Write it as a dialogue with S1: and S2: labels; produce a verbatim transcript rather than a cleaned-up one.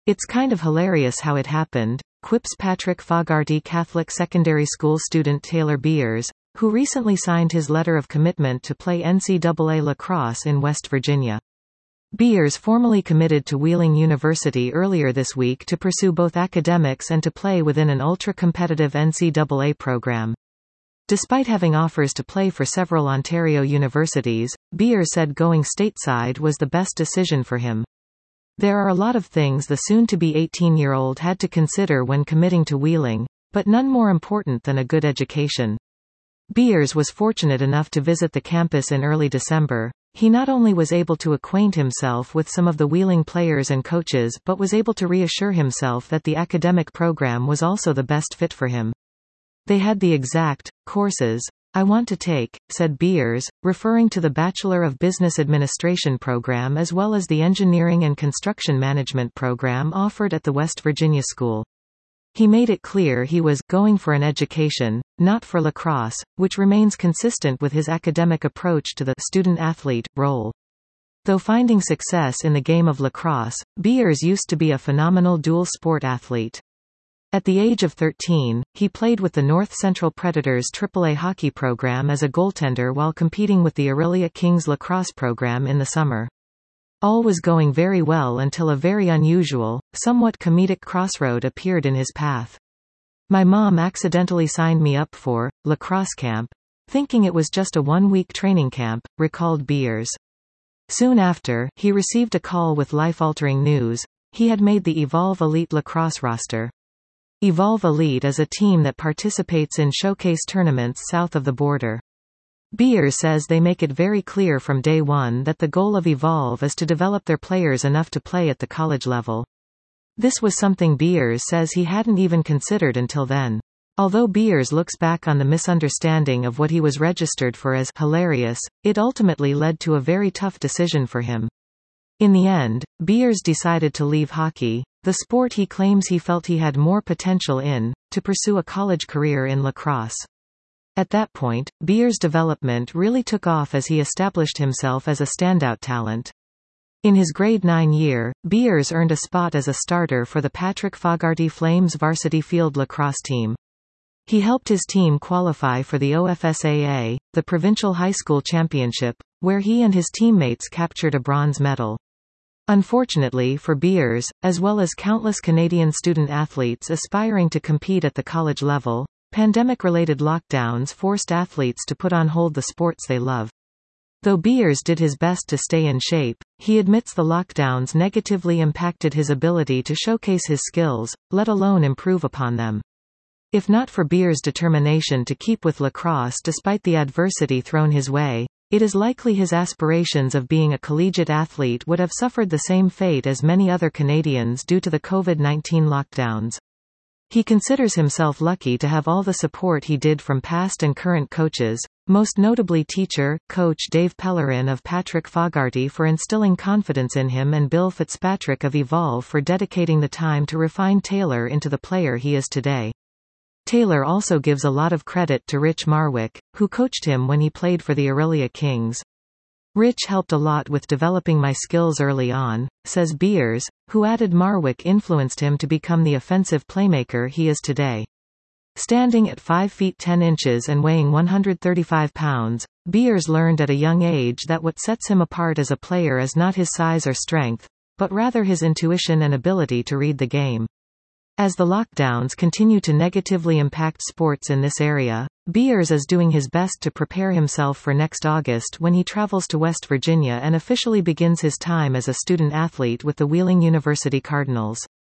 S1: It's kind of hilarious how it happened, quips Patrick Fogarty Catholic secondary school student Taylor Beers, who recently signed his letter of commitment to play N C double A lacrosse in West Virginia. Beers formally committed to Wheeling University earlier this week to pursue both academics and to play within an ultra-competitive N C double A program. Despite having offers to play for several Ontario universities, Beers said going stateside was the best decision for him. There are a lot of things the soon-to-be eighteen-year-old had to consider when committing to Wheeling, but none more important than a good education. Beers was fortunate enough to visit the campus in early December. He not only was able to acquaint himself with some of the Wheeling players and coaches but was able to reassure himself that the academic program was also the best fit for him. They had the exact courses I want to take, said Beers, referring to the Bachelor of Business Administration program as well as the Engineering and Construction Management program offered at the West Virginia school. He made it clear he was going for an education, not for lacrosse, which remains consistent with his academic approach to the student-athlete role. Though finding success in the game of lacrosse, Beers used to be a phenomenal dual-sport athlete. At the age of thirteen, he played with the North Central Predators triple A hockey program as a goaltender while competing with the Orillia Kings lacrosse program in the summer. All was going very well until a very unusual, somewhat comedic crossroad appeared in his path. My mom accidentally signed me up for lacrosse camp, thinking it was just a one-week training camp, recalled Beers. Soon after, he received a call with life-altering news. He had made the Evolve Elite lacrosse roster. Evolve Elite is a team that participates in showcase tournaments south of the border. Beers says they make it very clear from day one that the goal of Evolve is to develop their players enough to play at the college level. This was something Beers says he hadn't even considered until then. Although Beers looks back on the misunderstanding of what he was registered for as hilarious, it ultimately led to a very tough decision for him. In the end, Beers decided to leave hockey, the sport he claims he felt he had more potential in, to pursue a college career in lacrosse. At that point, Beers' development really took off as he established himself as a standout talent. In his grade nine year, Beers earned a spot as a starter for the Patrick Fogarty Flames varsity field lacrosse team. He helped his team qualify for the O F S A A, the provincial high school championship, where he and his teammates captured a bronze medal. Unfortunately for Beers, as well as countless Canadian student athletes aspiring to compete at the college level, pandemic-related lockdowns forced athletes to put on hold the sports they love. Though Beers did his best to stay in shape, he admits the lockdowns negatively impacted his ability to showcase his skills, let alone improve upon them. If not for Beers' determination to keep with lacrosse despite the adversity thrown his way, it is likely his aspirations of being a collegiate athlete would have suffered the same fate as many other Canadians due to the COVID nineteen lockdowns. He considers himself lucky to have all the support he did from past and current coaches, most notably teacher, coach Dave Pellerin of Patrick Fogarty for instilling confidence in him and Bill Fitzpatrick of Evolve for dedicating the time to refine Taylor into the player he is today. Taylor also gives a lot of credit to Rich Marwick, who coached him when he played for the Orillia Kings. Rich helped a lot with developing my skills early on, says Beers, who added Marwick influenced him to become the offensive playmaker he is today. Standing at five feet ten inches and weighing one hundred thirty-five pounds, Beers learned at a young age that what sets him apart as a player is not his size or strength, but rather his intuition and ability to read the game. As the lockdowns continue to negatively impact sports in this area, Beers is doing his best to prepare himself for next August when he travels to West Virginia and officially begins his time as a student athlete with the Wheeling University Cardinals.